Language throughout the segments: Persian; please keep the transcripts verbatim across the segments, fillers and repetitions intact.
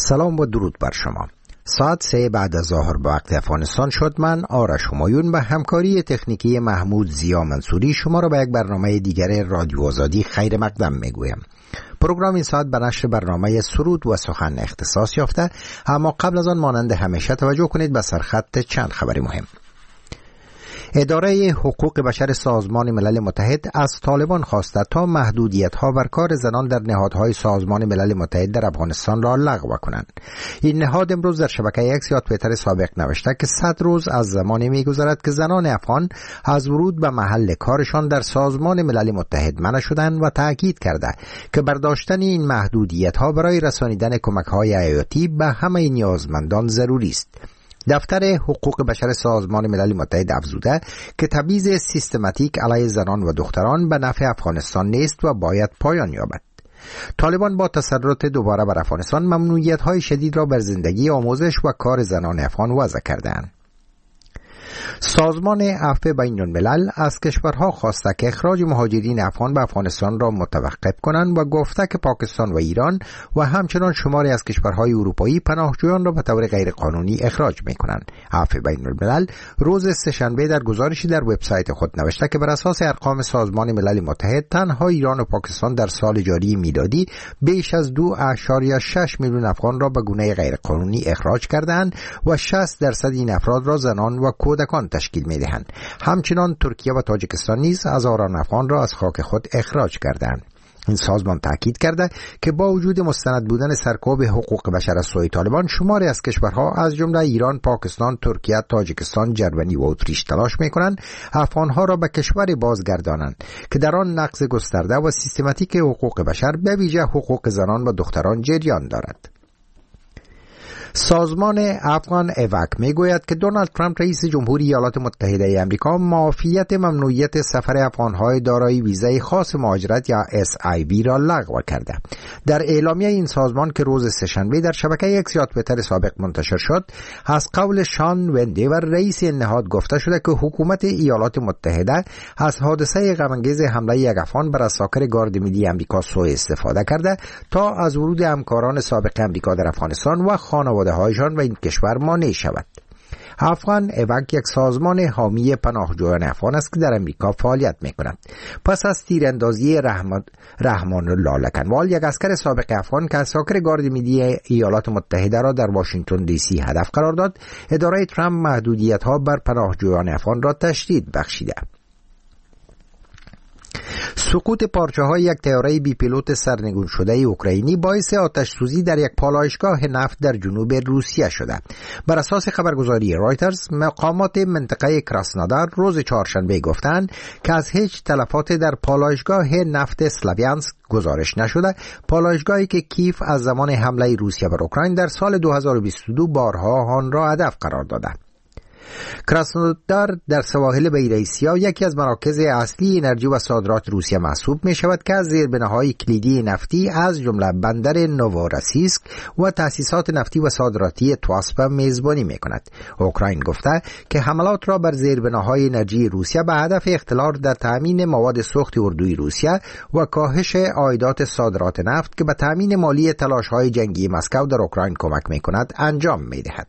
سلام و درود بر شما. ساعت سه بعد از ظهر به وقت افغانستان شد. من آرش همایون به همکاری تکنیکی محمود زیا منصوری شما را به یک برنامه دیگر رادیو آزادی خیر مقدم میگویم. پروگرام این ساعت به نشر برنامه سرود و سخن اختصاص یافته، اما قبل از آن مانند همیشه توجه کنید به سرخط چند خبری مهم. اداره حقوق بشر سازمان ملل متحد از طالبان خواسته تا محدودیت‌ها بر کار زنان در نهادهای سازمان ملل متحد در افغانستان را لغو کنند. این نهاد امروز در شبکه اکس یا توییتر سابق نوشته که صد روز از زمانی می‌گذرد که زنان افغان از ورود به محل کارشان در سازمان ملل متحد منع شدند و تاکید کرده که برداشتن این محدودیت‌ها برای رسانیدن کمک‌های حیاتی به همه نیازمندان ضروری است. دفتر حقوق بشر سازمان ملل متحد افزوده که تبعیض سیستماتیک علیه زنان و دختران به نفع افغانستان نیست و باید پایان یابد. طالبان با تسلط دوباره بر افغانستان ممنوعیت‌های شدید را بر زندگی، آموزش و کار زنان افغان وضع کرده‌اند. سازمان عفو بین الملل از کشورها خواسته که اخراج مهاجرین افغان به افغانستان را متوقف کنند و گفته که پاکستان و ایران و همچنان شماری از کشورهای اروپایی پناهجویان را به طور غیرقانونی اخراج می‌کنند. عفو بین الملل روز سه‌شنبه در گزارشی در وبسایت خود نوشته که بر اساس ارقام سازمان ملل متحد تنها ایران و پاکستان در سال جاری میلادی بیش از دو اعشاریه شش میلیون افغان را به گونه غیرقانونی اخراج کردند و شصت درصد این افراد را زنان و کودکان تشکیل می‌دهند. همچنان ترکیه و تاجیکستان نیز هزاران افغان را از خاک خود اخراج کردند. این سازمان تاکید کرده که با وجود مستند بودن سرکوب حقوق بشر از سوی طالبان، شماری از کشورها از جمله ایران، پاکستان، ترکیه، تاجیکستان، جرمنی و اتریش تلاش می‌کنند افغان‌ها را به کشوری بازگردانند که در آن نقض گسترده و سیستماتیک حقوق بشر به ویژه حقوق زنان و دختران جریان دارد. سازمان افغان اوک میگوید که دونالد ترامپ رئیس جمهوری ایالات متحده آمریکا معافیت ممنوعیت سفر افغانهای دارای ویزای خاص مهاجرت یا اس آی وی را لغو کرده. در اعلامیه این سازمان که روز سه‌شنبه در شبکه اکس یا توییتر سابق منتشر شد، از قول شان وندیور رئیس این نهاد گفته شده که حکومت ایالات متحده از حادثه غم‌انگیز حمله یک افغان بر اساکر گارد ملی آمریکا سوء استفاده کرده تا از ورود همکاران سابق آمریکا در افغانستان و خانواده هایشان و این کشور مانع شود. افغان اوک یک سازمان حامی پناهجویان افغان است که در امریکا فعالیت می‌کند. پس از تیراندازی رحمان رحمان الله لکنوال، یک اسکر سابق افغان که اساکر گارد ملی ایالات متحده را در واشنگتن دی سی هدف قرار داد، اداره ترامپ محدودیت‌ها بر پناهجویان افغان را تشدید بخشیده. سقوط پارچه‌های یک طیاره بی پیلوت سرنگون شده اوکراینی باعث آتش سوزی در یک پالایشگاه نفت در جنوب روسیه شده. بر اساس خبرگزاری رایترز، مقامات منطقه کراسنودار روز چهارشنبه گفتند که از هیچ تلفات در پالایشگاه نفت اسلاویانسک گزارش نشده، پالایشگاهی که کیف از زمان حمله روسیه بر اوکراین در سال دو هزار و بیست و دو بارها آن را هدف قرار داده. کراسنودار در سواحل بیراسیا یکی از مراکز اصلی انرژی و صادرات روسیه محسوب می شود که از زیربناهای کلیدی نفتی از جمله بندر نووراسیسک و تأسیسات نفتی و صادراتی تواسپ میزبانی می کند. اوکراین گفته که حملات را بر زیربناهای انرژی روسیه به هدف اختلال در تامین مواد سوخت اردوی روسیه و کاهش عایدات صادرات نفت که به تامین مالی تلاش‌های جنگی مسکو در اوکراین کمک می کند انجام می دهد.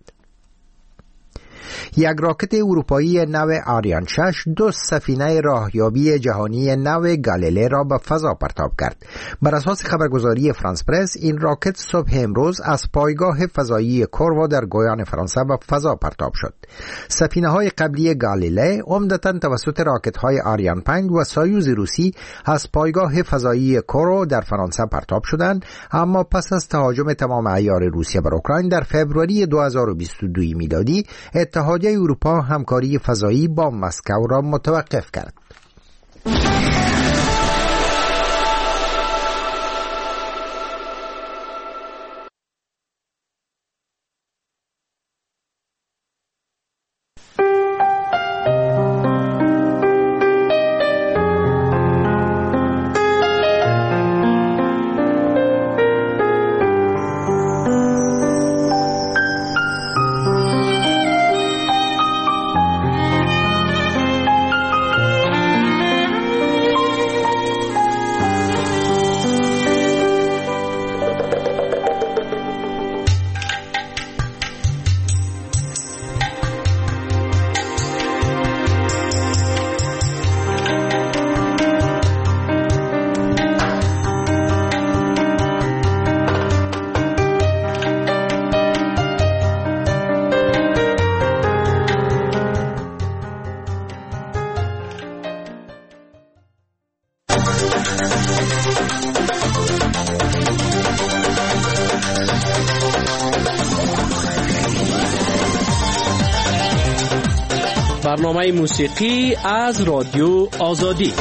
یک راکت اروپایی نو آریان شش دو سفینه راهیابی جهانی نو گالیله را به فضا پرتاب کرد. بر اساس خبرگزاری فرانس پرس، این راکت صبح امروز از پایگاه فضایی کورو در گویان فرانسه به فضا پرتاب شد. سفینه‌های قبلی گالیله عمدتاً توسط راکت‌های آریان پنج و سایوز روسی از پایگاه فضایی کورو در فرانسه پرتاب شدند، اما پس از تهاجم تمام عیار روسیه بر اوکراین در فوریه دو هزار و بیست و دو میلادی، اتحادیه اروپا همکاری فضایی با مسکو را متوقف کرد. برنامه موسیقی از رادیو آزادی.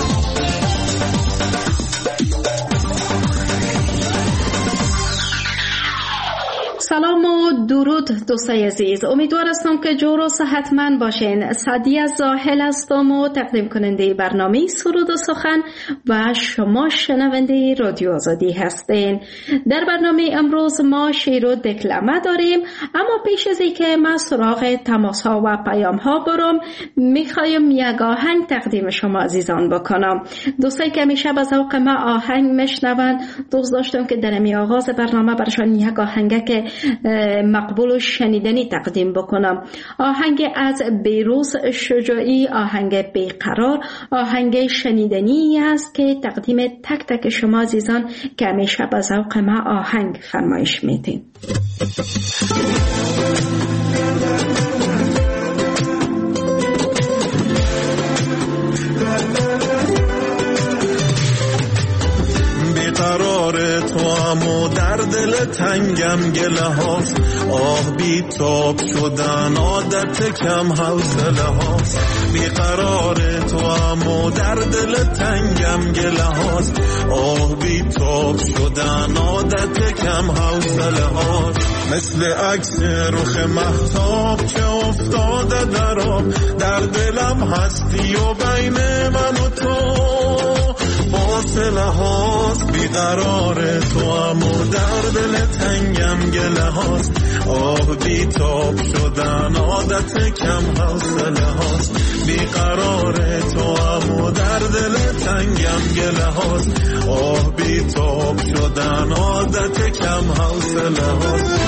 سلام و درود دوستای عزیز، امیدوار هستم که جور و صحتمند باشین. سعدیه زاهل هستم و تقدیم کننده برنامه سرود و سخن و شما شنونده رادیو آزادی هستین. در برنامه امروز ما شعر و دکلمه داریم، اما پیش از اینکه ما سراغ تماس ها و پیام ها برم، میخوایم یک آهنگ تقدیم شما عزیزان بکنم. دوستایی که همیشه به ذوق ما آهنگ میشنون، دوست داشتم که در می آغاز برنامه برشان یک آهنگ که مقبول و شنیدنی تقدیم بکنم. آهنگ از بیروز شجاعی، آهنگ بیقرار، آهنگ شنیدنی است که تقدیم تک تک شما عزیزان که همیشه به ذوق ما آهنگ فرمایش میدین. قرار تو امو در دل تنگم گله هاست، آه بی تاب شدن عادت کم حوصله هاست. بی قرار تو امو در دل تنگم گله هاست، آه بی تاب شدن عادت کم حوصله هاست. مثل عکس رخ مهتاب که افتاده در آب، در دلم هستی و بین من و تو فاصله هاست. بیقرار تو امو در دل تنگم گله هاست، آه بی تاب شدن عادت کم حوصله هاست. بیقرار تو امو در دل تنگم گله هاست، آه بی تاب شدن عادت کم حوصله هاست.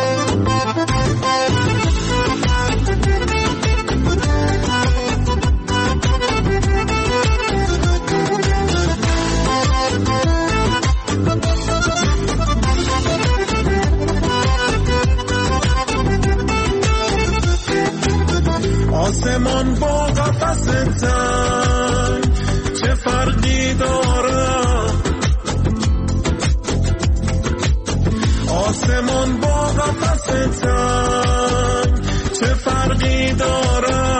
آسمان با قفس تنگ چه فرقی داره، آسمان با قفس تنگ چه فرقی داره.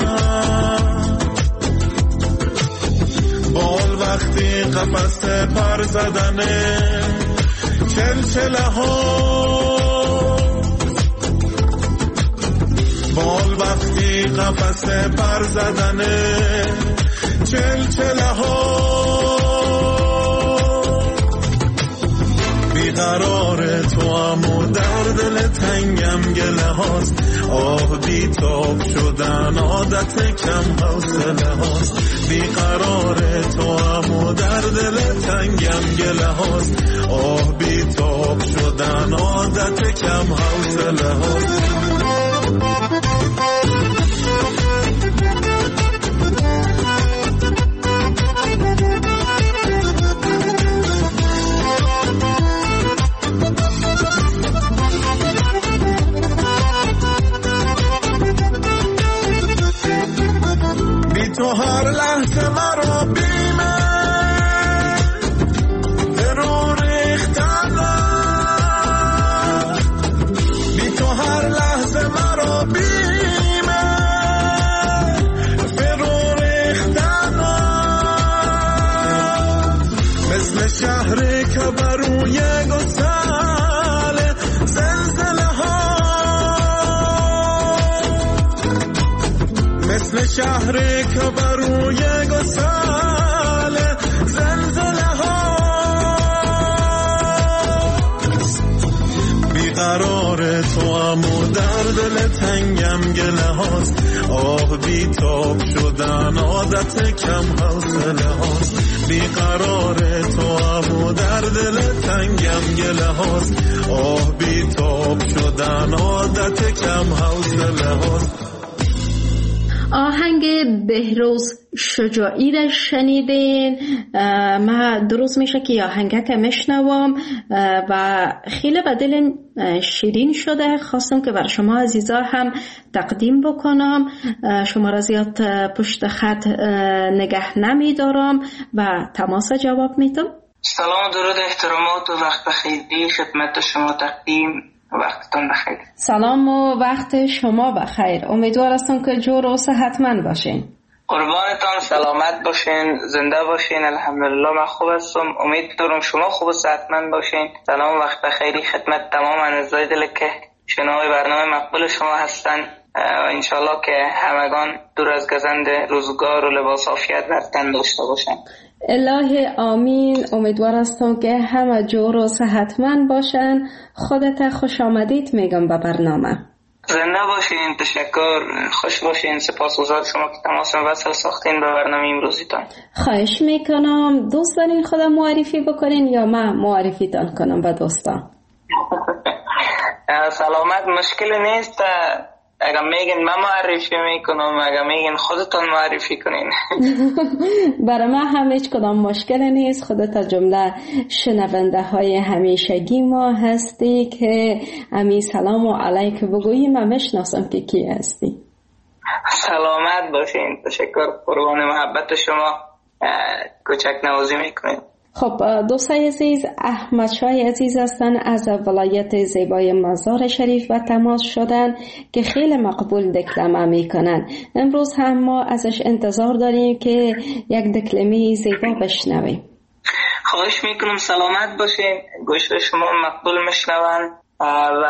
بال وقتی قفس پر زدنه چلچله ها، بال وقتی قفس پر زدنه چلچله ها. بیقرار تو امو در دل تنگم گله هاست، آه بی تاب شدن عادت کم حوصله هاست. بیقرار تو امو در دل تنگم گله هاست، آه بی تاب شدن عادت کم حوصله هاست. تو هر لحظه مرا بیمه درو ریختنه، بی تو هر لحظه مرا بیمه فرو ریختنه. مثل شهری که بروی گسل زلزله ها، مثل شهری که بروی گسل زلزله ها. بیقرار تو امو در دل تنگم گله هاست، آه بی تاب شدن عادت کم حوصله هاست. بیقرار تو امو در دل تنگم گله هاست، آه بی تاب شدن عادت کم حوصله هاست. آهنگ بهروز شجاعی را شنیدین. من درست میشه که آهنگه که میشنوم و خیلی به دل شیرین شده. خواستم که بر شما عزیزا هم تقدیم بکنم. شما را زیاد پشت خط نگه نمیدارم و تماس جواب میدم. سلام و درود احترامات و وقت بخیری خدمت شما تقدیم. وقتتون بخیر. سلام و وقت شما بخیر. امیدوار هستم که جور و صحتمند باشین. قربانتان، سلامت باشین، زنده باشین. الحمدلله من خوب هستم. امید دارم شما خوب و صحتمند باشین. سلام و وقت بخیری خدمت تمام اعضای دل که شنوای برنامه مقبول شما هستن. انشالله که همگان دور از گزند روزگار و لباس عافیت بر تن داشته باشن. الهی آمین. امیدوار هستم که همه جور و صحتمند باشن. خودت خوش آمدید میگم به برنامه. زنده باشین. تشکر. خوش باشین. سپاسگزار شما که تماس وصل ساختین به برنامه امروزیتان. خواهش میکنم. دوست دارین خودم معرفی بکنین یا من معرفی تان کنم به دوستان؟ سلامت، مشکل نیست. اگر میگین من معرفی میکنم، اگر میگین خودتون معرفی کنین. برای من هم هیچ کدام مشکل نیست. خودت جمله شنونده های همیشگی ما هستی که امی سلام و علیک بگویی. من میشناسم که کی هستی. سلامت باشین. تشکر. قربان محبت شما. کوچک نوازی میکنین. خب دوستای عزیز، احمد شاه عزیز هستن از ولایت زیبای مزار شریف و تماس شدن که خیلی مقبول دکلمه میکنن. امروز هم ما ازش انتظار داریم که یک دکلمه زیبا بشنویم. خواهش میکنم. سلامت باشین. گوش شما مقبول میشنون و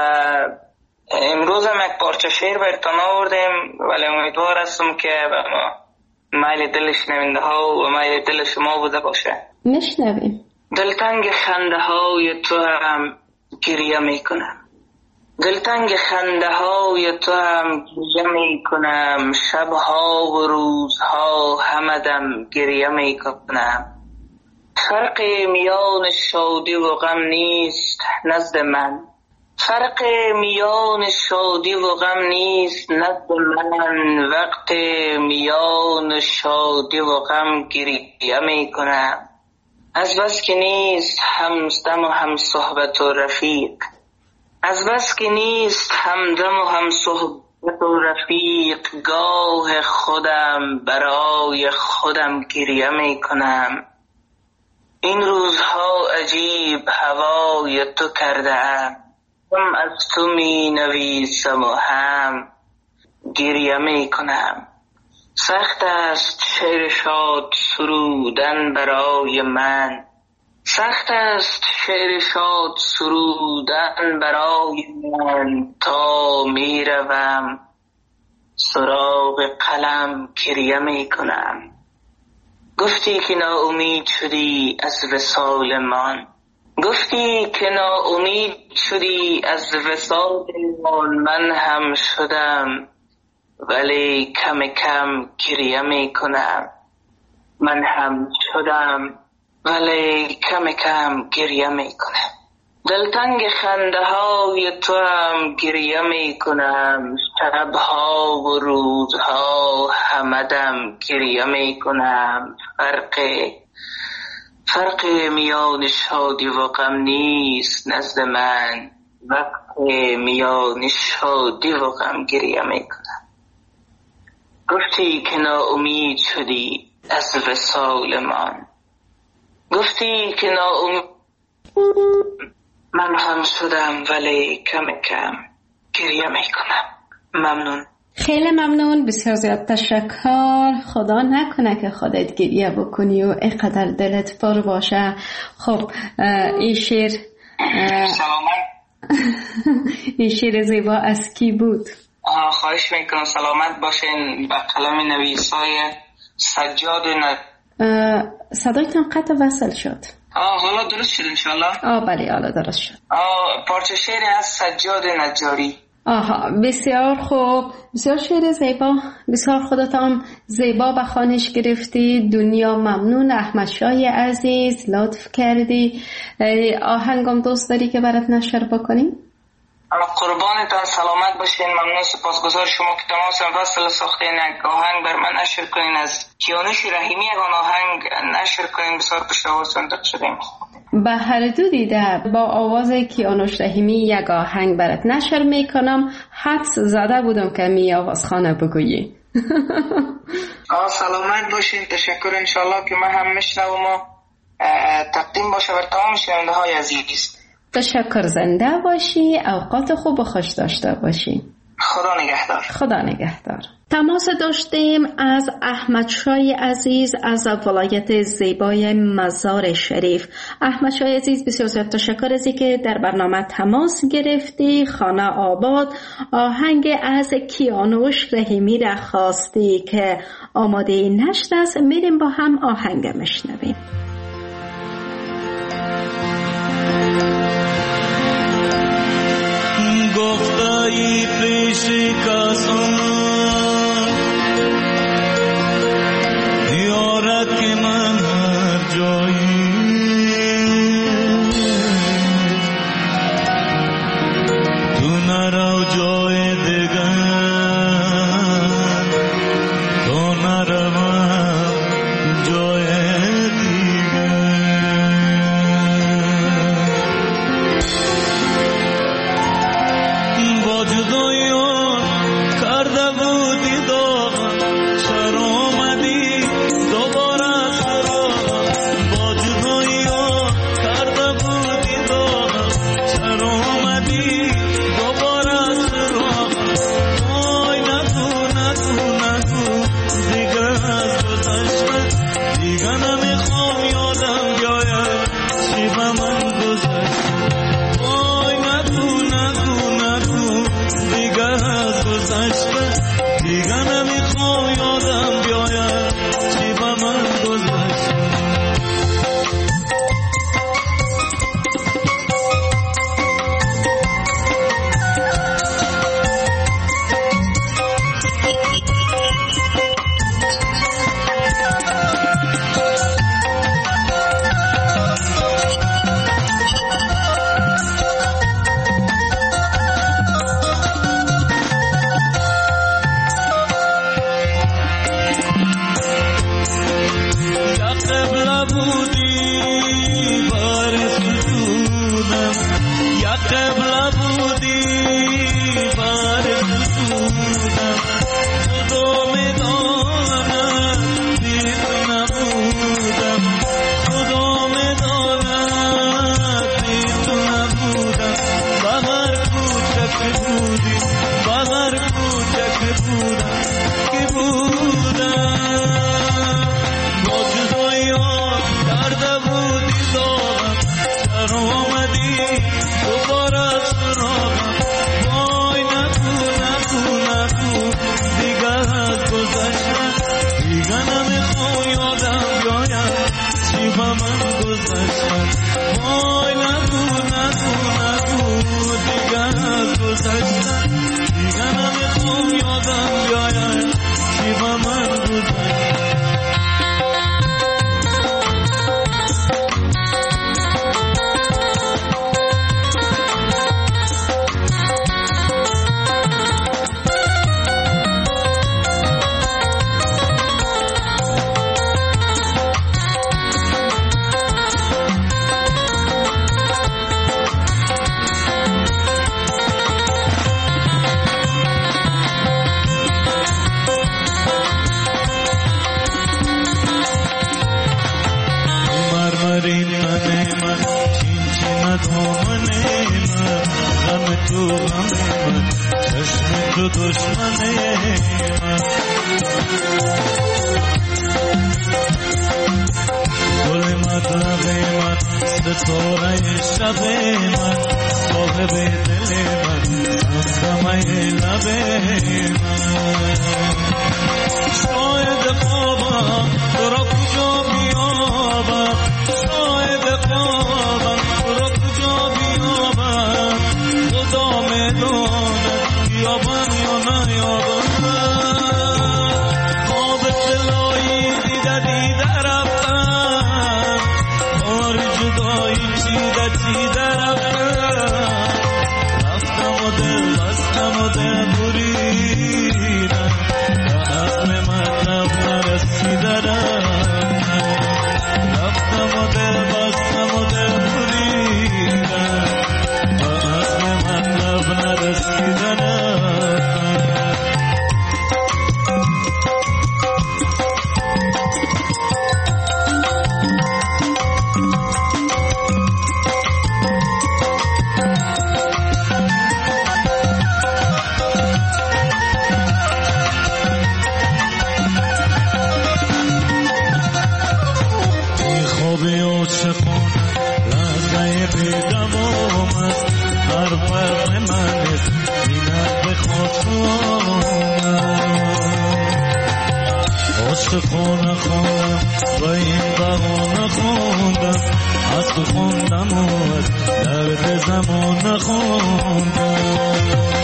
امروز هم یک پارچه شعر براتون آوردیم، ولی امیدوار هستم که میل دل شنونده ها و میل دل شما بوده باشه. میشنویم. دلتنگ خنده های تو هم گریه میکنم، دلتنگ خنده های تو هم گریه میکنم، شبها و روزها همدم گریه میکنم. فرق میان شادی و غم نیست نزد من، فرق میان شادی و غم نیست نزد من، وقت میان شادی و غم گریه میکنم. از بس که نیست همدم و هم صحبت و رفیق، از بس که نیست همدم و هم صحبت و رفیق، گاه خودم برای خودم گریه میکنم. این روزها عجیب هوای تو کرده ام، هم از تو می نویسم و هم گریه میکنم. سخت است شعر شاد سرودن برای من، سخت است شعر شاد سرودن برای من، تا می روم سراغ قلم گریه می کنم. گفتی که ناامید شدی از وصال من، گفتی که ناامید شدی از وصال من، من هم شدم ولی کم کم گریه می کنم. من هم شدم ولی کم کم گریه می کنم. دلتنگ خنده های تو هم گریه می کنم، شبها و روزها همدم گریه می کنم. فرق فرق میان شادی و غم نیست نزد من، وقت میان شادی و غم گریه می کنم. گفتی که ناامید شدی از وصال من، گفتی که ناامید من هم شدم ولی کم کم گریه میکنم. ممنون. خیلی ممنون. بسیار زیاد تشکر. خدا نکنه که خودت گریه بکنی و اینقدر دلت پر باشه. خب این شعر سلامت. این شعر زیبا از کی بود؟ خواهش میکنم. سلامت باشین. به قلم نویسای سجاد ن... صدایتان قطع وصل شد. آه حالا درست شد انشالله. آه بله حالا درست شد. آه پارچه شعر از سجاد نجاری. آها بسیار خوب. بسیار شعر زیبا. بسیار خودتان زیبا به خوانش گرفتی. دنیا ممنون. احمد شاه عزیز لطف کردی. آهنگم دوست داری که برات نشر بکنیم؟ قربانتان، سلامت باشین. ممنون، سپاسگزار شما که تماس فصل ساخته یک آهنگ بر من نشر کنین. از کیانوش رحیمی یک آهنگ نشر کنین. بسیار خوشحال صندوق شدیم. به هر دو دیده با آواز کیانوش رحیمی یک آهنگ برات نشر میکنم. حدس زده بودم که می آواز خانه بگویی. آه سلامت باشین. تشکر. انشالله که من هم میشنوم و تقدیم باشه بر تمام شنونده های عزیز. تشکر. زنده باشی، اوقات خوب و خوش داشته باشی. خدا نگهدار. خدا نگهدار. تماس داشتیم از احمد شای عزیز از ولایت زیبای مزار شریف. احمد شای عزیز بسیار زیاد تشکر از که در برنامه تماس گرفتی. خانه آباد آهنگ از کیانوش رحیمی را خواستی که آماده نشد است. میریم با هم آهنگ مشنویم. گفتایی پیش کسان دیارت که من هر جایی تو نرو جای دیگر تو نرو جای آبی و چخون لحظه بی دوام است هر فرق من است بینت به خودم عشق خونه خوندم و این بغانه خوندم از تو خوندم و از درد زمان خوندم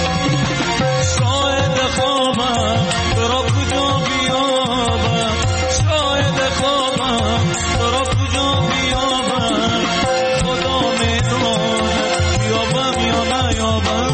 شاید خوابم برا کجا بیابم شاید خوابم برا کجا بیابم خدا میدونه بیابم یا نیابم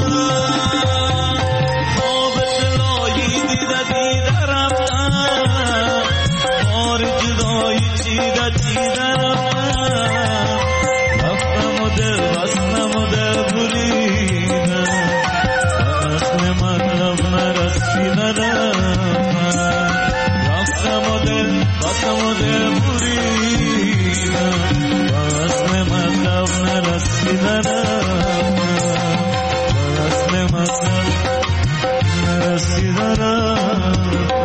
خواب دلایی دیده دیده رفتم بار جدایی چیده چیده رفتم رفتم و دل بستم و دل بریدم اصل مطلب نرسیدم رفتم و دل بستم و دل بریدم اصل مطلب نرسیدم اصل مطلب نرسیدم.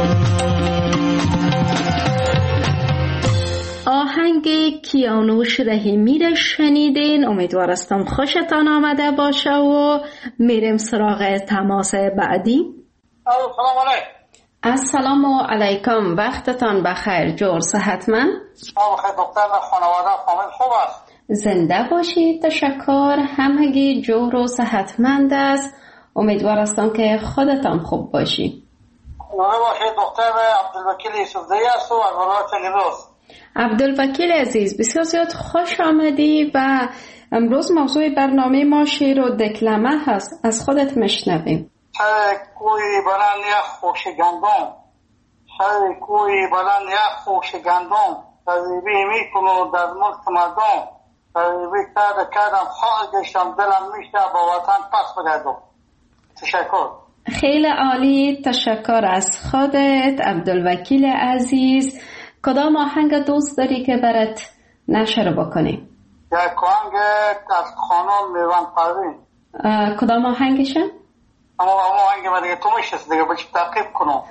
آهنگ کیانوش رحیمی را شنیدین. امیدوار هستم خوشتان آمده باشه و میریم سراغ تماس بعدی. سلام علیکم. السلام علیکم، وقتتان بخیر. جور صحتمند؟ بخیر دکتر و خانواده فامیل خوب است؟ زنده باشید. تشکر. همگی جور و صحتمند است. امیدوار هستم که خودتان خوب باشی. خوبه باشید. دکتر عبدالوکیل یوسفزئی است و از ولایت نیمروز. عبدالوکیل عزیز، بسیار زیاد خوش آمدی و امروز موضوع برنامه ما شعر و دکلمه هست. از خودت مشنویم. سر کوی بلند یک خوش گندم سر کوی بلند یک خوش گندم تذیبی میکنو در ملک مردم تذیبی کرده کردم خواهد گشتم دلم میشه با وطن پس بگردم. تشکر. خیلی عالی. تشکر از خودت عبدالوکیل عزیز. کدام آهنگ دوست داری که برات نشر بکنیم؟ یک آهنگ از خانم میوان پروین. کدام آهنگشه؟ اما اما آهنگ ما دیگه تو میشست دیگه بچه تعقیب کنم.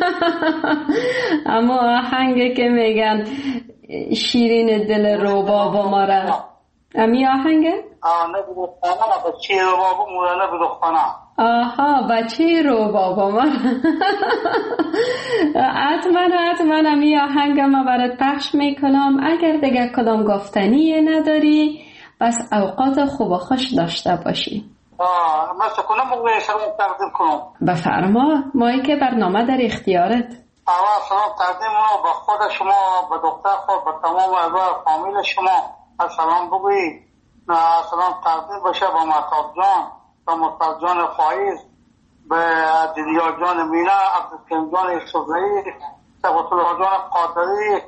اما آهنگ که میگن شیرین دل روباب و ماره، امی آهنگه؟ آه نبیدو خانه بچه روباب و ماره نبیدو خانه. آها بچه روباب و ماره. حتما حتما امی آهنگ ما برات پخش میکنم. اگر دیگه کدام گفتنی نداری بس اوقات خوب و خوش داشته باشی. آه مثل کنم مگه سلام تقدیم کنم. بفرما، مایی که برنامه در اختیارت. اول سلام تقدیم کنم به خود شما، به دکتر خود، به تمام اعضای فامیل شما. سلام بگویی. سلام تقدیم بشه به مهتاب جان، به مصطفی جان فایز، به دیدیار جان مینا، عبدالکریم جان یوسفزئی، صفت الله جان قادری،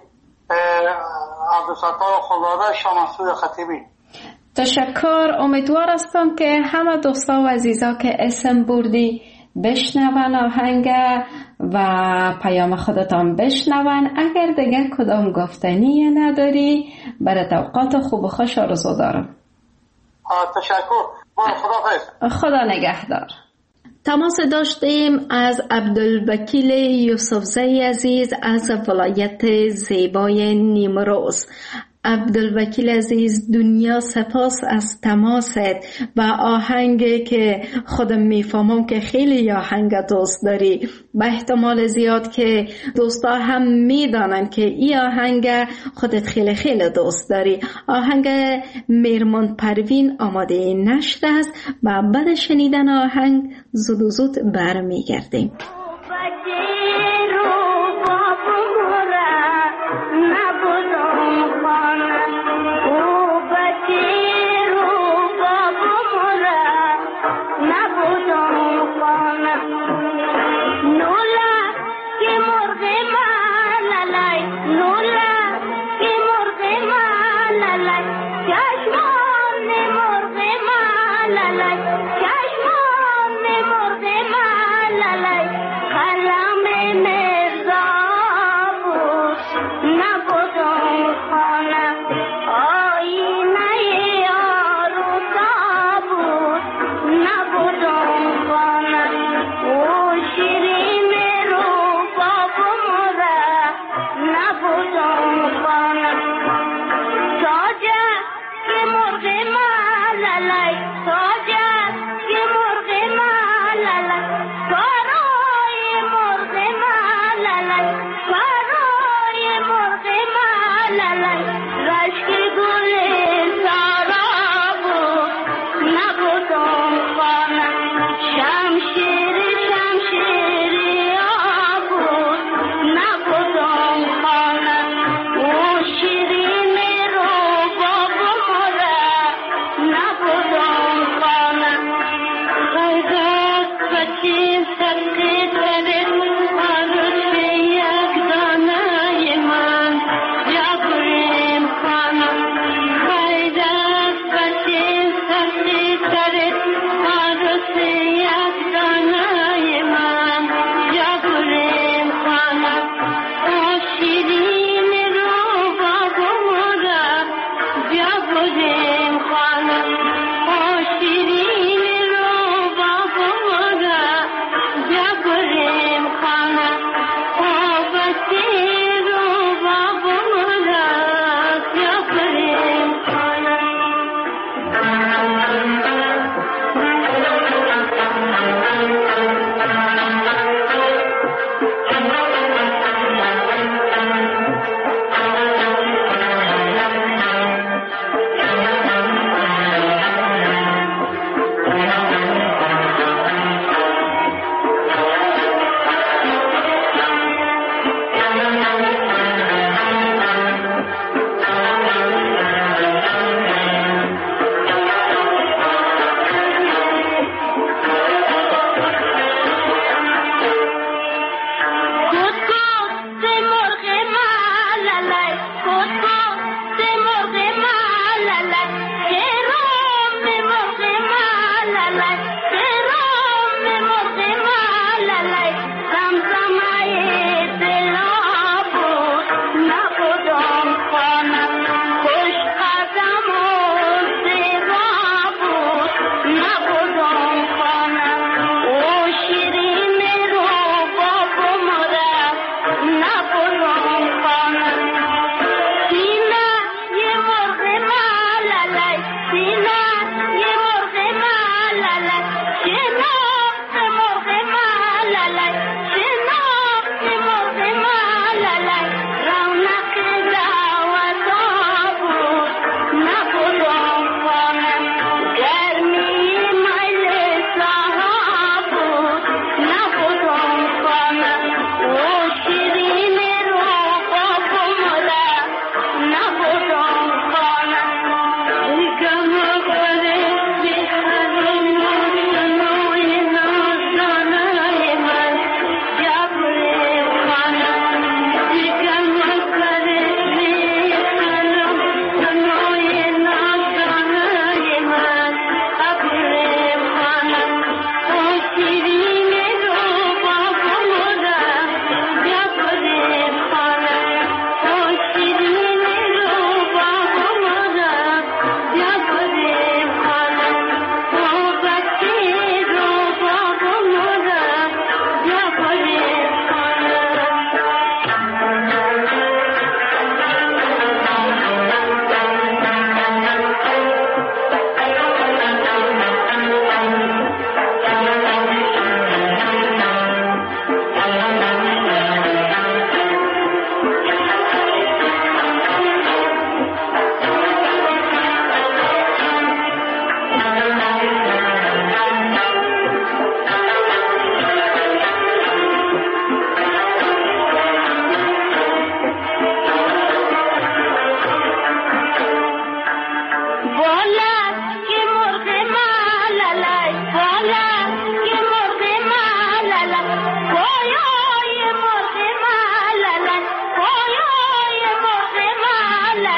عبدالستار خداده، شاه منصور خطیبی. تشکر. امیدوار هستم که همه دوستا و عزیزا که اسم بردی بشنون آهنگ و پیام خودتان بشنون. اگر دیگه کدام گفتنی نداری برای اوقات خوب و خوش آرزو دارم. تشکر. خدا خدا نگهدار. تماس داشتیم از عبدالوکیل یوسفزئی عزیز از ولایت زیبای نیمروز. عبدالوکیل عزیز، دنیا سپاس از تماست و آهنگ که خودم میفهمم که خیلی آهنگ دوست داری. به احتمال زیاد که دوستا هم میدانن که این آهنگ خودت خیلی خیلی دوست داری. آهنگ میرمان پروین آماده نشر است و بعد شنیدن آهنگ زود و زود برمیگردیم. Hello.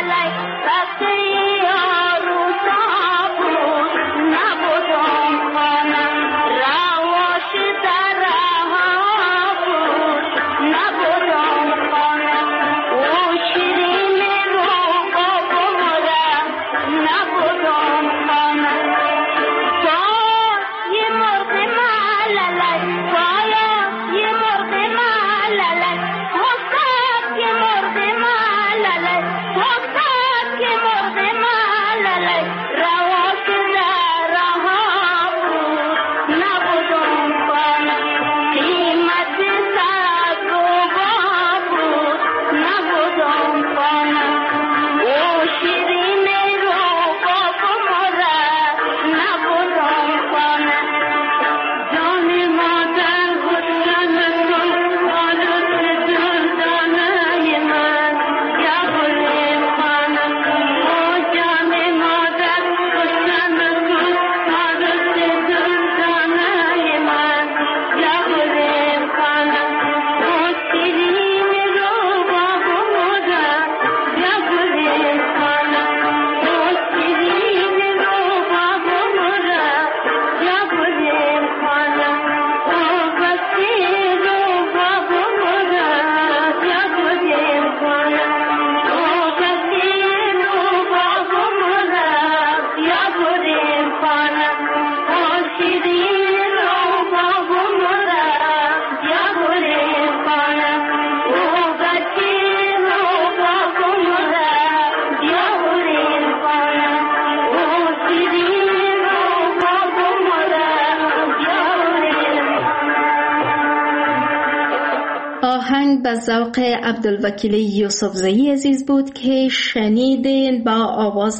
به ذوق عبدالوکیل یوسفزئی عزیز بود که شنیدین با آواز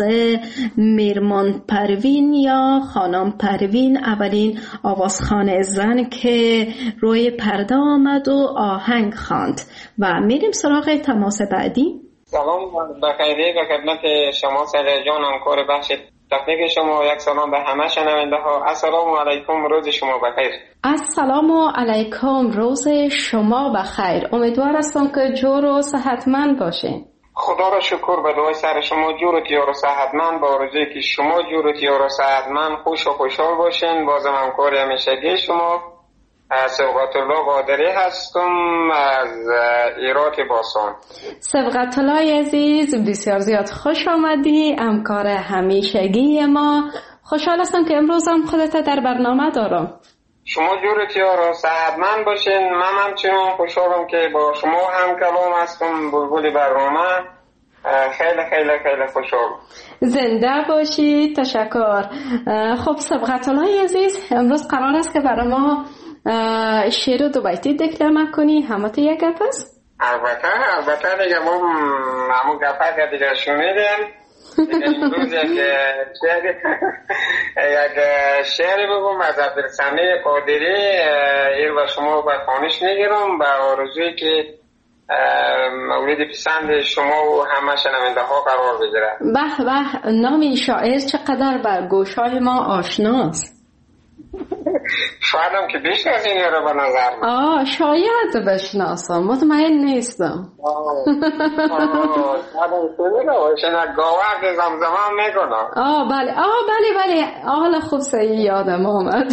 میرمان پروین یا خانم پروین، اولین آوازخوان زن که روی پرده آمد و آهنگ خواند. و میریم سراغ تماس بعدی. سلام بخیری به خدمت شما سر جان همکار بخش تکنیک شما، یک سلام به همه شنونده ها. السلام علیکم، روز شما بخیر. السلام علیکم، روز شما بخیر. امیدوار هستم که جور و صحتمند باشین. خدا را شکر به دعای سر شما جور و تیار و صحتمند، با آرزویی که شما جور و تیار و صحتمند، خوش و خوشحال باشین. بازم همکار همیشگی شما سبقت الله قادری هستم از ایراک باسان. سبقت الله عزیز، بسیار زیاد خوش آمدی، همکار همیشگی ما. خوشحال هستم که امروز هم خودت در برنامه دارم. شما جورتی ها رو صحتمند باشین. من همچنان خوشحالم که با شما هم کلام هستم، بلبل برنامه. خیلی خیلی خیلی خوشحال. زنده باشی، تشکر. خب سبقت الله عزیز، امروز قرار است که برای ما شعر دو بیتی دکلمه کنی. همه تو یک گپ است؟ البته البته دیگه ما همون گپه که دیگه شنیدیم. امروز یک شعر یک شعر بگم از عبدالسمیع قادری. این و شما به خوانش میگیرم به آرزویی که مورد پسند شما و همه شنونده ها قرار بگیره. به به، نام شاعر چقدر بر گوشهای ما آشناست. شاید هم که بشناسین رو به نظر من. آه شاید بشناسم، مطمئن نیستم. آه شاید گاوه زمزمه میکنم. آه بله، آه بله بله، حالا خوب صحیح یادم آمد.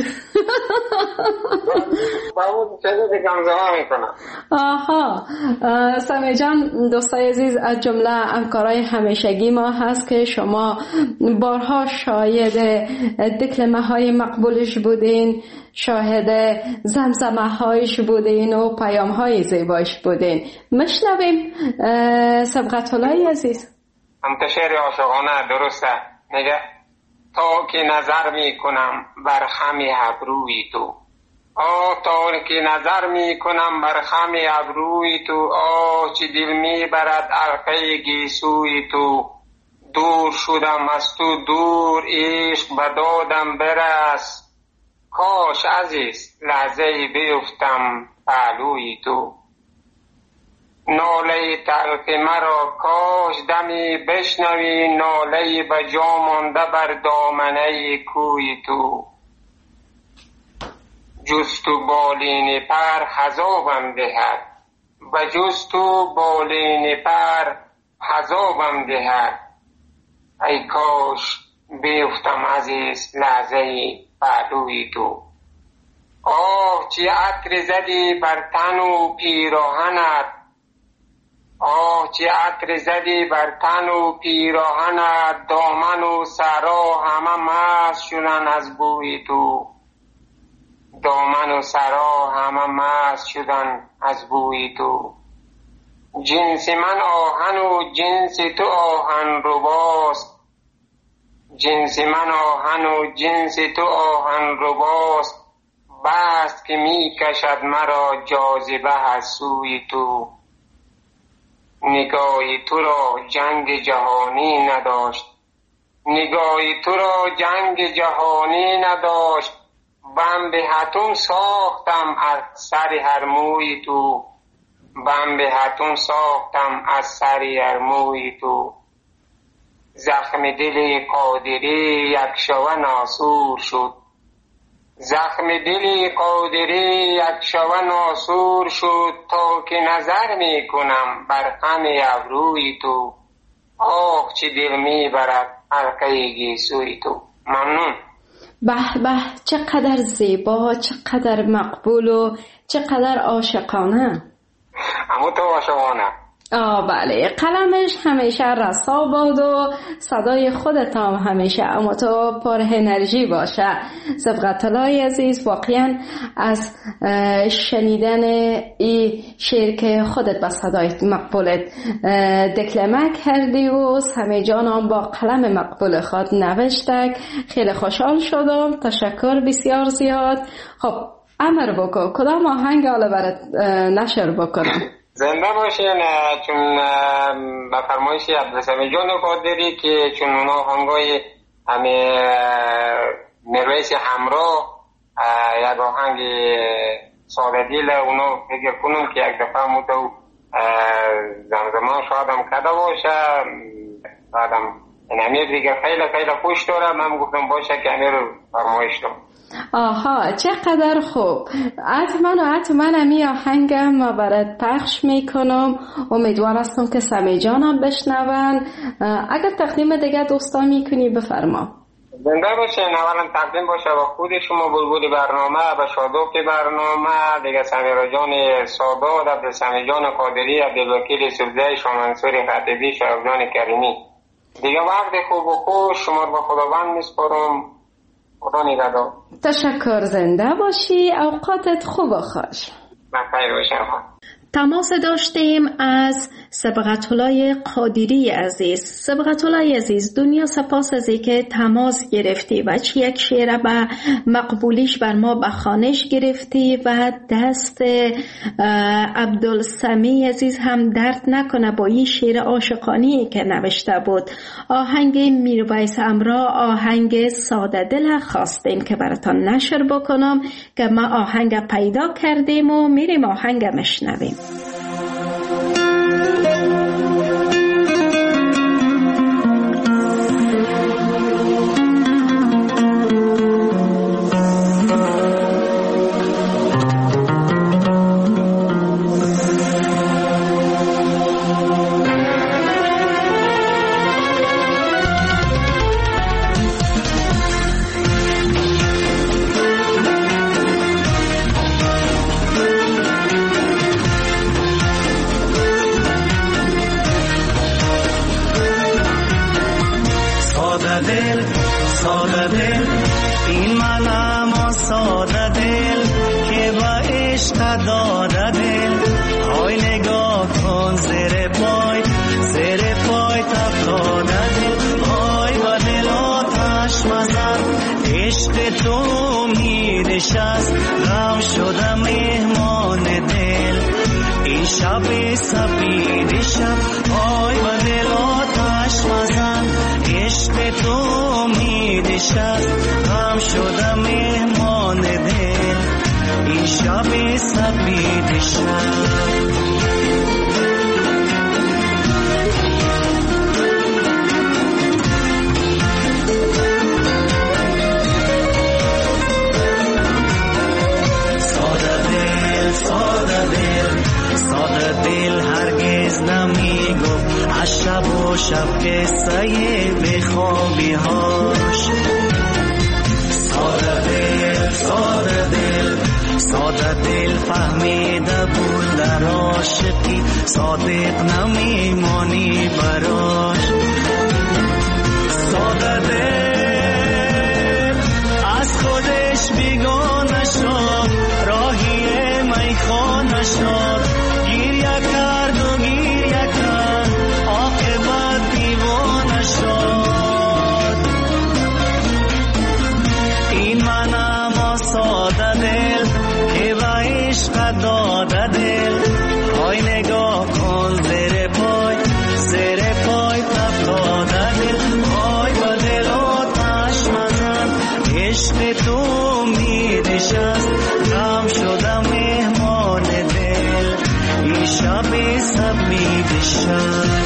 باید شاید زمزمه میکنم. آها، سمیع جان، دوستای عزیز، از جمله همکارای همیشگی ما هست که شما بارها شاهد دکلمه های مقبولش بودین، شاهد زمزمه هایش بودین و پیام های زیبایش بودین. مشنویم سبقت الله عزیز. هم شعر عاشقانه درسته، میگه تا که نظر میکنم بر خمی ابروی تو، آه تا که نظر میکنم بر خمی ابروی تو، آه چه دل میبرد عرقه گیسوی تو، دور شدم از تو دور، عشق بدادم برس، کاش عزیز لحظه بیفتم پهلوی تو، ناله تلخ مرا کاش دمی بشنوی، ناله بجا مانده بر دامنه کوی تو، جز تو بالین پر حذابم دهد، و جز تو بالین پر عذابم دهد. ای کاش بیفتم عزیز لحظه پهلوی تو. آه چه عطر زدی بر تن و پیراهنت، آه چه عطر زدی بر تن و پیراهنت، دامن و سرا همه مست شدن از بوی تو. دامن و سرا همه مست شدن از بوی تو. جنس من آهن و جنس تو آهن رباست، جنس من آهن و جنس تو آهن رباست، بست که می کشد مرا جاذبه از سوی تو. نگاهی تو را جنگ جهانی نداشت، نگاهی تو را جنگ جهانی نداشت، بم به هتون ساختم از سر هر موی تو. بم به هتون ساختم از سر هر موی تو. زخم دل قادری یک شوه ناسور شد، زخم دل قادری یک شوه ناسور شد، تا که نظر می کنم بر خم ابروی تو. آه چه دل می برد حلقه گیسوی تو. ممنون. به به، چقدر زیبا، چقدر مقبول و چقدر عاشقانه. اما تو عاشقانه. آه بله، قلمش همیشه رسا باد و صدای خودت هم همیشه اما تو پر انرژی باشه. سبقت‌الله عزیز، واقعا از شنیدن این شعر که خودت با صدای مقبولت دکلمه کردی و همه جانم با قلم مقبول خود نوشته، خیلی خوشحال شدم. تشکر بسیار زیاد. خب امر بکن، کدام آهنگ حالا برات نشر بکنم؟ زنده باشین. چون به فرمایش عبدالسمی جان قادری که چون اونا آهنگای همه مرویس همراه یک آهنگ ساده دیل اونا فکر کنم که یک دفعه متو زمزمان شاید هم کده باشه، بعدم این امیر دیگه خیلی خیلی خوش داره. من گفتم باشه که امیر رو فرمایش دارم. آها چقدر خوب. حتما و حتما امی آهنگم ما برات پخش میکنم. امیدوار هستم که سمی جانم بشنون. اگر تقدیم دیگه دوستا میکنی بفرما. زنده باشین. اولا تقدیم باشه با خود شما بلبل برنامه، به شادوک برنامه دیگه، سمیرا جان سادات، عبدالسمی جان قادری، عبدالوکیل سبزه، شامنصور خطیبی، شرف جان کریمی. دیگه وقت خوب و خوش شما رو به خداوند میسپارم. خدا نگهدار. تشکر. زنده باشی. اوقاتت خوب و خوش. بخیر باشم. تماس داشتیم از سبقت‌الله قادری عزیز. سبقت‌الله عزیز، دنیا سپاس از اینکه تماس گرفتی و چه یک شعر به مقبولیش بر ما به خوانش گرفتی و دست عبدالسمی عزیز هم درد نکنه با این شعر عاشقانه‌ای که نوشته بود. آهنگ میرویس همراه، آهنگ ساده دل خواستیم که براتان نشر بکنم که ما آهنگ پیدا کردیم و میریم آهنگ مشنویم. عشق و شب قصه بخوابی هاش. ساده دل ساده دل ساده دل فهمیده بود در عاشقی صادق نمیمانی براش. ساده دل از خودش بیگانه شد راهی میخانه شد گریه کرد و گریه کرد عاقبت دیوانه شد. این منم ساده دل که به عشق داده دل های نگاه کن زیر پای زیر پای تفتاده دل های با دل آتش مزن عشق تو میدش است غم شده مهمان دل این شب سپیدش است.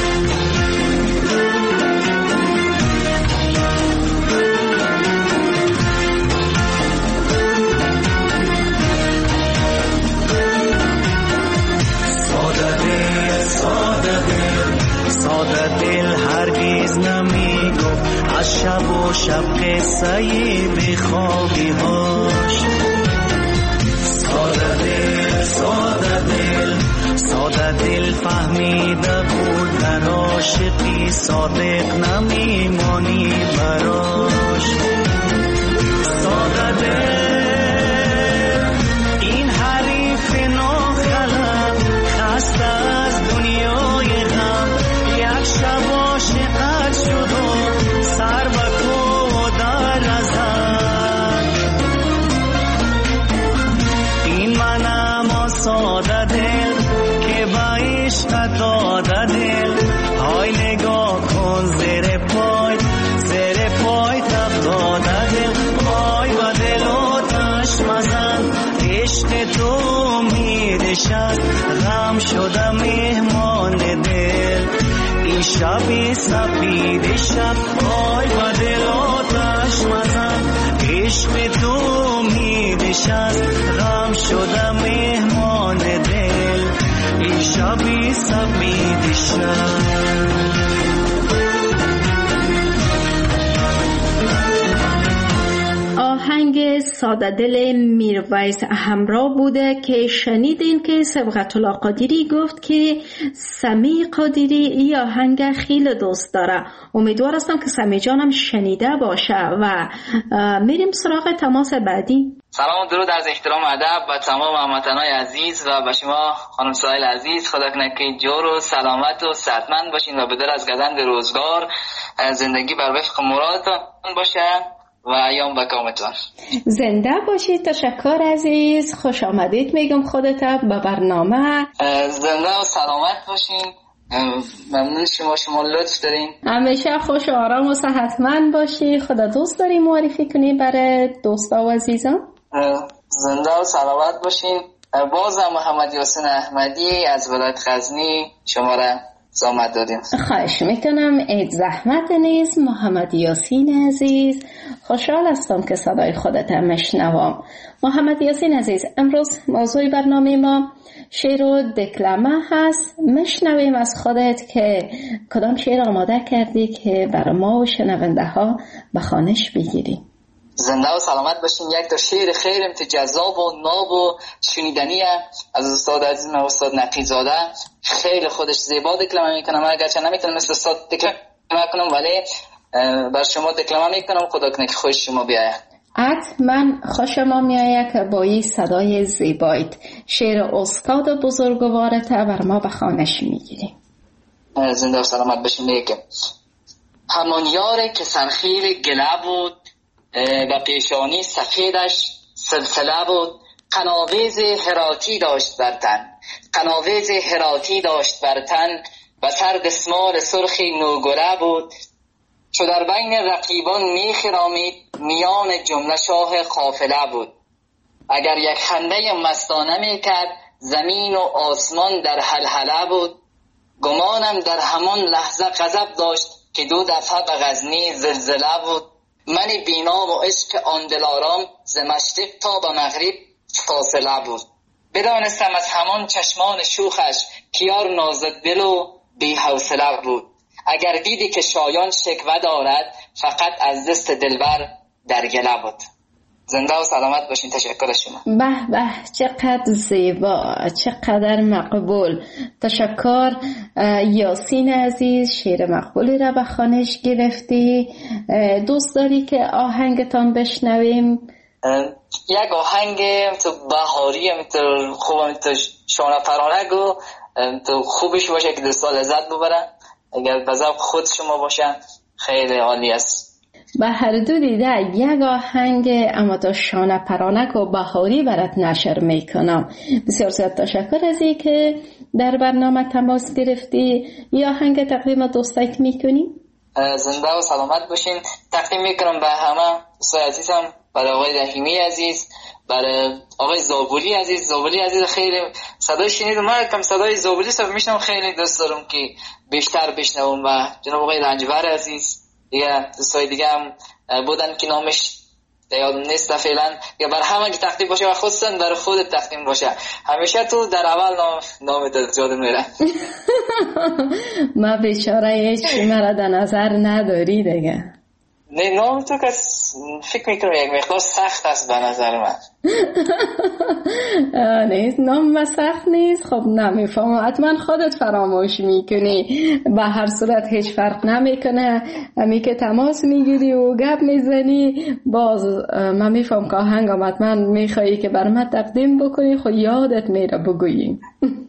ساده دل هرگز نمی گفت از شب و شب قصه بخوابی هاش. ساده دل ساده دل ساده دل فهمیده بود در عاشقی صادق نمیمانی براش. ساده دل این حریف ناخلق خسته از دنیای غم یک شب عاشقت شد و سر به کو در نزد. این منم ساده دل که به عشق داده دل های نگاه کن زیر پای زیر پای تفتاده دل های و دل آتش مزن عشق تو میرشد غم شده مهمان دل این شب سپید شب های و دل آتش مزن عشق تو میرشد غم شده مهمان دل این شب سپید شب. آهنگ ساده دل میرویس همراه بوده که شنیدین که صبغت الله قادری گفت که سمی قادری این آهنگ خیلی دوست داره. امیدوار هستم که سمی جانم شنیده باشه و میریم سراغ تماس بعدی. سلام و درود از احترام و ادب به تمام هموطنان عزیز و به شما خانم سایل عزیز. خدا کنه که جور و سلامت و صحتمند باشین و به در از گزند روزگار زندگی بر وفق مرادتان باشه و ایام به کامتان. زنده باشید. تشکر عزیز. خوش آمدید میگم خودت به برنامه. زنده و سلامت باشین. ممنون شما شما لطف دارین. همیشه خوش و آرام و صحتمند باشی. خدا دوست داری معرفی کنی برای دوستا و عزیزان. زنده و سلامت باشین. بازم محمد یاسین احمدی از ولایت غزنی شما را زحمت دادیم. خواهش میکنم. عید زحمت نیست. محمد یاسین عزیز خوشحال هستم که صدای خودت مشنوم. محمد یاسین عزیز امروز موضوع برنامه ما شعر و دکلمه هست. مشنویم از خودت که کدام شعر آماده کردی که برای ما و شنونده ها به خوانش بگیری. زنده و سلامت باشین. یک تا شعر خیلی جذاب و ناب و شنیدنی از استاد عزیز و استاد نقیزاده. خیلی خودش زیبا دکلمه میکنم. اگرچه نمیتونم مثل استاد دکلمه کنم ولی بر شما دکلمه میکنم. خدا کنه که خوش شما بیاید. حتما خوش ما میآید که با این صدای زیبایت شعر استاد بزرگوارت بر ما به خوانش میگیری. زنده و سلامت باشین. میگم همان یاره که سرخیل گله بود و پیشانی سفیدش سلسله بود. قناویز هراتی داشت بر تن قناویز هراتی داشت بر تن و سر دستمال سرخی نوگره بود. چو در بین رقیبان میخرامید میان جمله شاه قافله بود. اگر یک خنده مستانه میکرد زمین و آسمان در هلهله بود. گمانم در همان لحظه غضب داشت که دو دفعه به غزنی زلزله بود. من بینام و عشق آن دلارام ز مشرق تا به مغرب فاصله بود. بدانستم از همان چشمان شوخش کیار نازک دل و بی حوصله بود. اگر دیدی که شایان شکوه دارد فقط از دست دلبر در گله بود. زنده و سلامت باشین. تشکر از شما. به به، چقدر زیبا، چقدر مقبول. تشکر یاسین عزیز، شعر مقبولی را به خوانش گرفتی. دوست داری که آهنگتان بشنویم؟ یک آهنگ تو بهاری هم تو خوبم تو شانه پرانک و تو خوبش باشه که دوستا لذت ببرن. اگر به ذوق خود شما باشن خیلی عالی است. به هر دو دیده یک آهنگ اما تا شانه پرانک و بهاری برات نشر میکنم. بسیار زیاد تشکر از این که در برنامه تماس گرفتی. یا آهنگ تقدیم دوستایت میکنی؟ زنده و سلامت باشین. تقدیم میکنم به همه دوستای عزیزم، برای آقای رحیمی عزیز، برای آقای زابولی عزیز. زابولی عزیز خیلی صدای شنیدم، من کم صدای زابولی صرف میشنم، خیلی دوست دارم که بیشتر بشنوم. و جناب آقای رنجبر عزیز، دیگه دوستای دیگه هم بودن که نامش یادم نیست فعلا. یا بر همه که تقدیم باشه و خودستان برای خودت تقدیم باشه. همیشه تو در اول نام نام داد یادم میره. ما بیچاره هیچ مرا در نظر نداری دیگه. نه نام تو که فکر میکنم یک مقدار سخت است به نظر من. نیست نام ما سخت نیست. خب نمیفهم، حتما خودت فراموش میکنی. به هر صورت هیچ فرق نمیکنه، همی که تماس میگیری و گپ میزنی باز من میفهم که آهنگم حتما میخوایی که بر من تقدیم بکنی، خود یادت میره بگویی.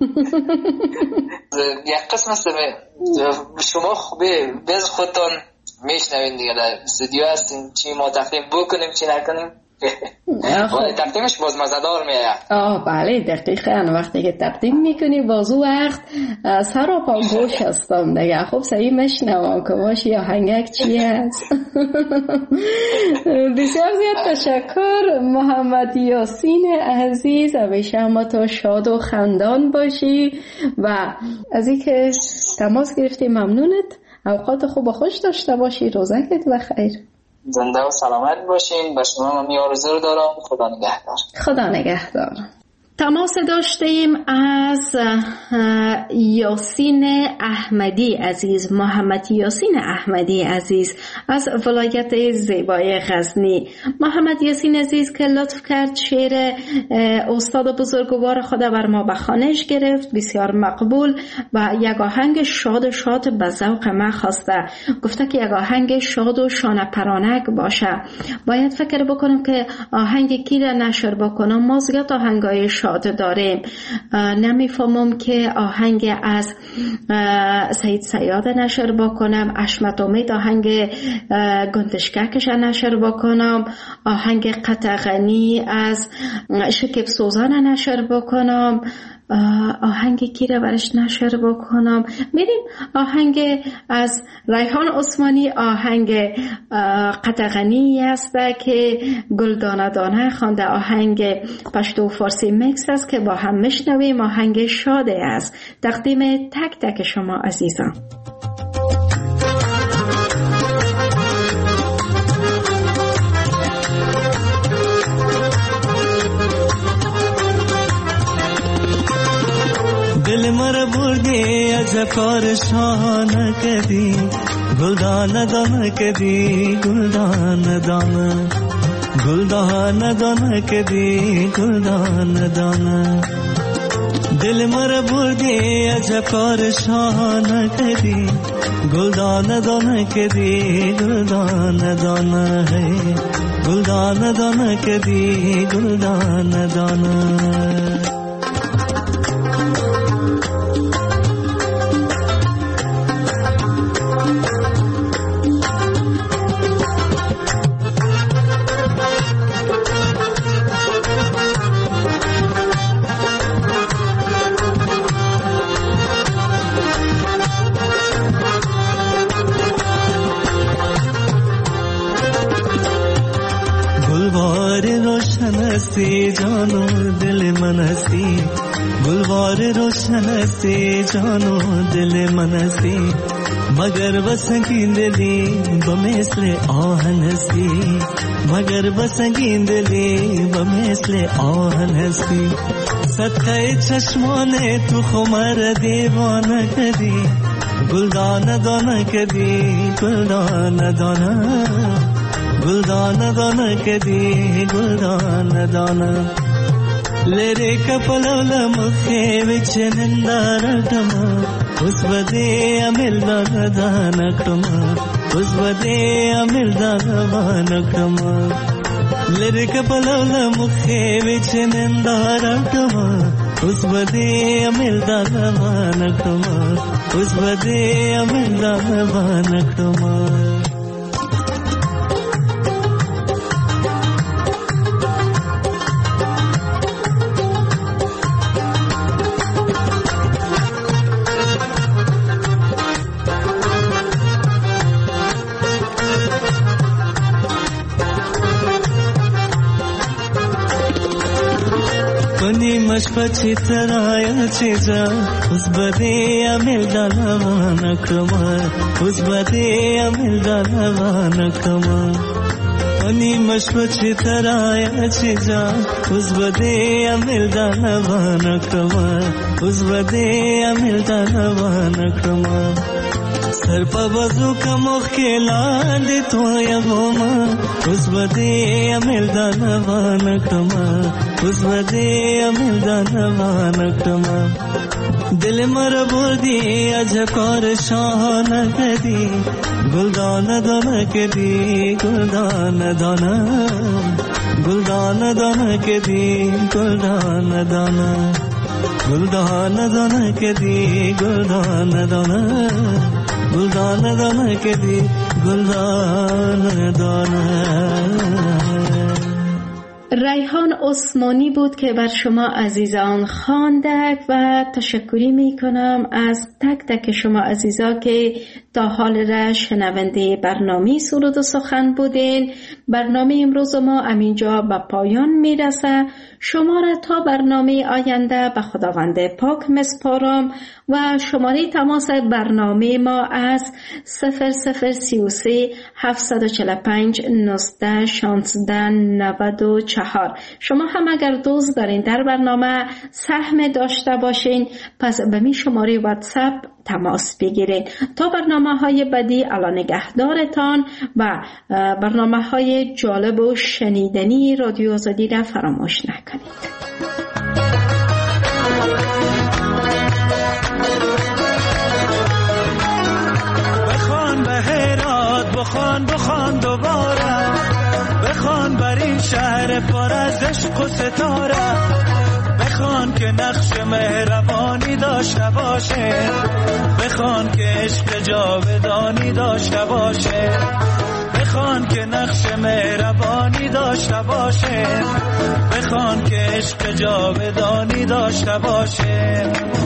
یک قسم است شما خوبه بز خودتون میشنوین دیگه، در استودیو هستیم، چی ما تقدیم بکنیم چی نکنیم ولی تقدیمش باز مزدار میاد. آه بله دقیقاً، وقتی که تقدیم میکنی باز او وقت سر و پا گوش هستم دیگه. خب صحیح مشنوم که باشی آهنگک چی هست. بسیار زیاد تشکر محمد یاسین عزیز، همیشه هم تو شاد و خندان باشی و از این که تماس گرفتی ممنونت. اوقات خوب و خوش داشته باشی. روزکت بخیر. زنده و سلامت باشین. با شما هم آرزو دارم. خدا نگهدار. خدا نگهدار. تماس داشتیم از یاسین احمدی عزیز، محمد یاسین احمدی عزیز از ولایت زیبای غزنی. محمد یاسین عزیز که لطف کرد شعر استاد بزرگوار خود بر ما به خوانش گرفت، بسیار مقبول و یک آهنگ شاد شاد به ذوق ما خواسته. گفته که یک آهنگ شاد و شانه پرانک باشه. باید فکر بکنم که آهنگ کی را نشر بکنم. ما زیاد آهنگای شاد داریم. نمیفهمم که آهنگ از سید سیاد نشر بکنم، اشمت امید آهنگ گندشککش نشر بکنم، آهنگ قطغنی از شکیب سوزان نشر بکنم، آهنگ کی را برش نشر بکنم. میریم آهنگ از ریحان عثمانی، آهنگ قطغنی است که گلدانه دانه خوانده، آهنگ پشتو و فارسی میکس است که با هم میشنویم. آهنگ شاده است. تقدیم تک تک شما عزیزان. دل مر بردی از کار شانه کدی، گلدان دانه کدی، گلدان دانه، گلدان دانه کدی، گلدان دانه. دل مر بردی از کار شانه کدی، گلدان دانه کدی، گلدان دانه ہے، گلدان دانه کدی، گلدان دانه. हस्ती जानो दिल मन हस्ती, गुलवार रोशन हस्ती जानो दिल मन हस्ती, मगर बसंगी दिली बमेसले आहन हस्ती, मगर बसंगी दिली बमेसले आहन हस्ती. सत्य चश्मों ने तू खुमर दीवाना कदी, گلدانه دانه کدی گلدانه دانه گلدانه دانه کدی گلدانه دانه لری کپلول مخه وچ نندارتم اس بده امل دانه دانه کم اس بده امل دانه کم لری کپلول مخه وچ نندارتم اس بده امل دانه کم اس بده امل دانه کم مشپچی ترایا چیزا اس بدی امل دلوان کما اس بدی امل دلوان کما انی مشپچی ترایا چیزا اس بدی امل دلوان کما اس بدی امل دلوان کما سر په بازو کمو خلان دي تو یا بوما اوس بده امل دانوان کما اوس بده امل دانوان کما دل مر بودی اج کور شان کدی گلدان دان کدی گلدان دان گلدان دان کدی گلدان دان گلدان دان کدی گلدان دان گلدان دانه کدی گلدان دانه. ریحان عثمانی بود که بر شما عزیزان خواندک و تشکری می کنم از تک تک شما عزیزا که تا حال را شنونده برنامه سرود و سخن بودین. برنامه امروز ما همینجا به پایان می رسه. شما را تا برنامه آینده به خداوند پاک مسپارم و شماره تماس برنامه ما از صفر صفر سی و سه هفتصد و چهل و پنج نوزده شانزده نود و چهار. شما هم اگر دوست دارین در برنامه سهم داشته باشین پس به می شماره واتساپ تماس بگیرین. تا برنامه های بعدی الله نگهدارتان و برنامه های جالب و شنیدنی رادیو آزادی را فراموش نکنید. بخوان به هرات بخوان بخوان دوباره بخوان بر این شهر پر از عشق و ستاره بخوان که نقش مهربانی داشته باشه بخوان که عشق جاودانی داشته باشه بخوان که نقش مهربانی داشته باشه بخوان که عشق جاودانی داشته باشه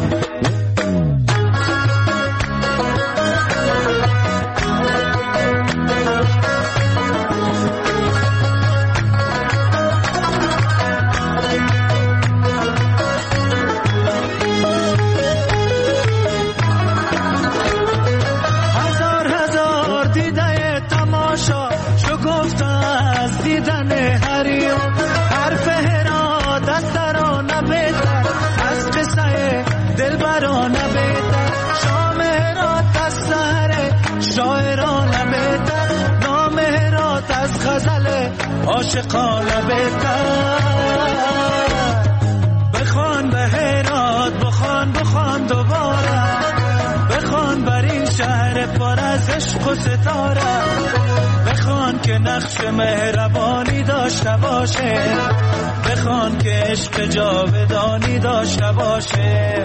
عاشقانه بهتر بخوان به هرات بخوان بخوان دوباره بخوان بر این شهر پر از عشق و ستاره بخوان که نقش مهربانی داشته باشه بخوان که عشق جاودانی داشته باشه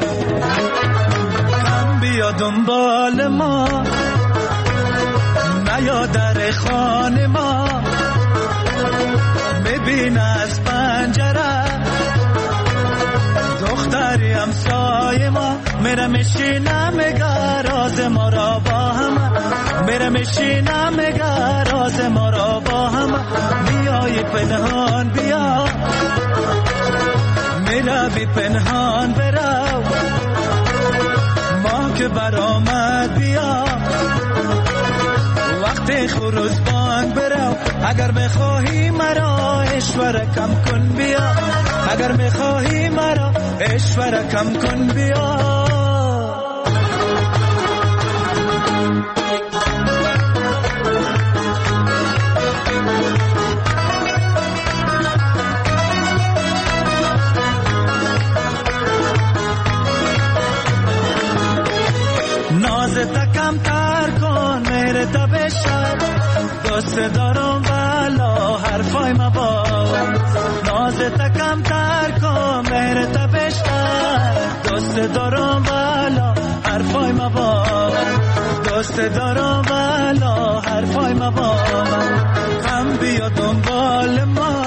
کم بیا دنبال ما نیا در خانه ما ببین از پنجره دختری همسایه ما میره میشینه میگه راز ما را با هم میره میشینه میگه راز ما را با هم بیای پنهان بیا میره بی پنهان برو ما که برآمد بیا وقت خروج بانگ برو اگر بخواهی مرا اشوره کم کن بیا اگر بخواهی مرا اشوره کم کن بیا تبشم دوست دارم والا حرفای مبار ناز تکم تر کن مهر تبشم دوست دارم والا حرفای مبار دوست دارم والا حرفای مبار کم بیا دنبال ما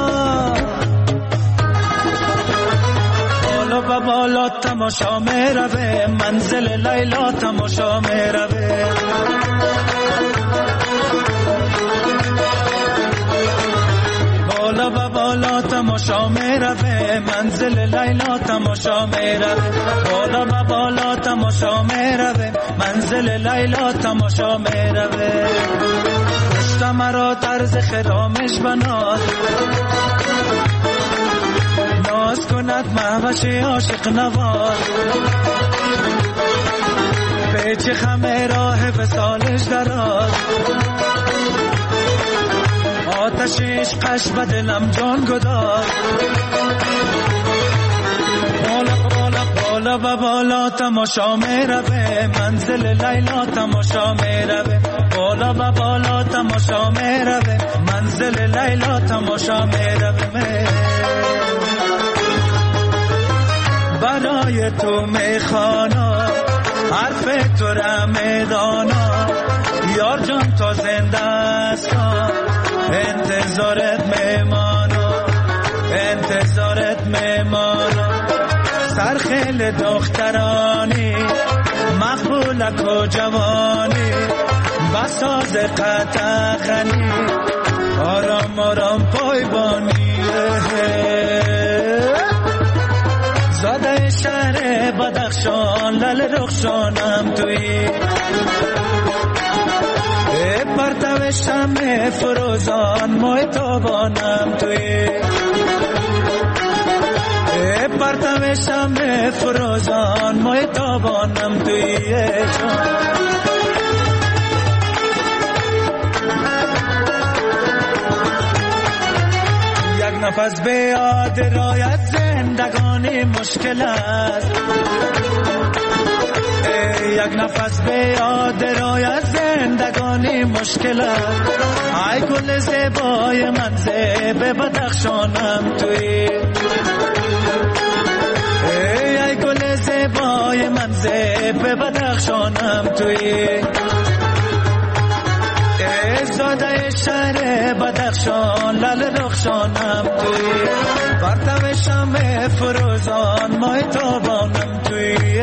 بالا و بالا تماشا میروه منزل لیلا تماشا میروه بالا و بالا تماشا میروه منزل لیلا تماشا میروه بالا و بالا تماشا میروه منزل لیلا تماشا میروه پشت مرا طرز خرامش بناد ناز کند مهوش عاشق نواز پیچ خمه راه وصالش دراز آتش عشقش به دلم جان گداز بالا بالا بالا و بالا تماشا میروه منزل لیلا تماشا میروه بالا و بالا تماشا میروه منزل لیلا تماشا میروه برای تو میخوانا حرف تو را میدانا یار جان تا زنده است انتظارت میمانا انتظارت میمانا سرخیل دخترانی مقبولک و جوانی بساز قطع خنی آرام آرام پایبانی زاده شهر بدخشان لل رخشانم توی پرتو شمع فروزان مای تابانم توی پرتو شمع فروزان مای تابانم توی یک نفس به یاد رایت زندگانی مشکل است یک نفس به یاد رایت زندگانی مشکل است ای گل زیبای من زیب بدخشانم توی ای گل زیبای من زیب بدخشانم توی زاده شهر بدخشان لل رخشانم توی پرتو شمع فروزان مای تابانم توی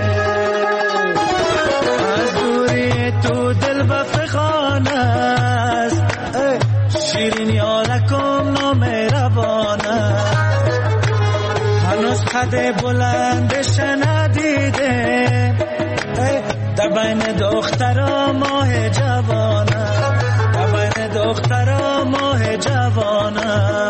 از دوری تو دل بفخان است شیرین یارکم نامهربان است هنوز قد بلندش ندیده در بین دخترا ماه جوانه در بین دخترا ماه جوانه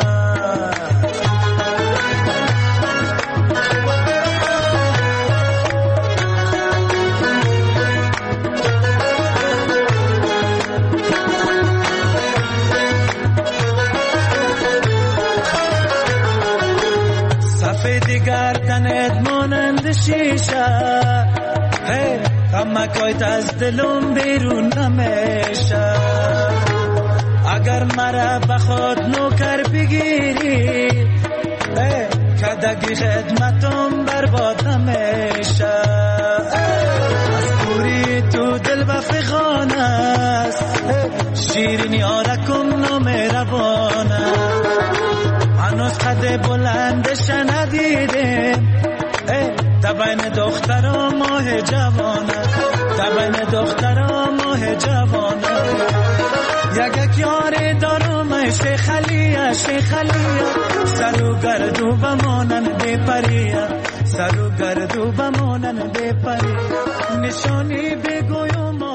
سفید گردنت مانند شیشه کمکایت از دلم بیرون نمیشه اگر مرا بخواد نوکر بگیری کدگی خدمتم برباد نمیشه از پوری تو دل بفخان است شیرین یارکم نامهربانه هنوز قد بلندش ندیده در بین دخترا ماه جوانه در بین دخترا ماه جوانه یک یک یار دارم شیخ علیه شیخ علیه سرو گردو بمانن بی پریه سرو گردو بمانن بی پریه نشانی بگویم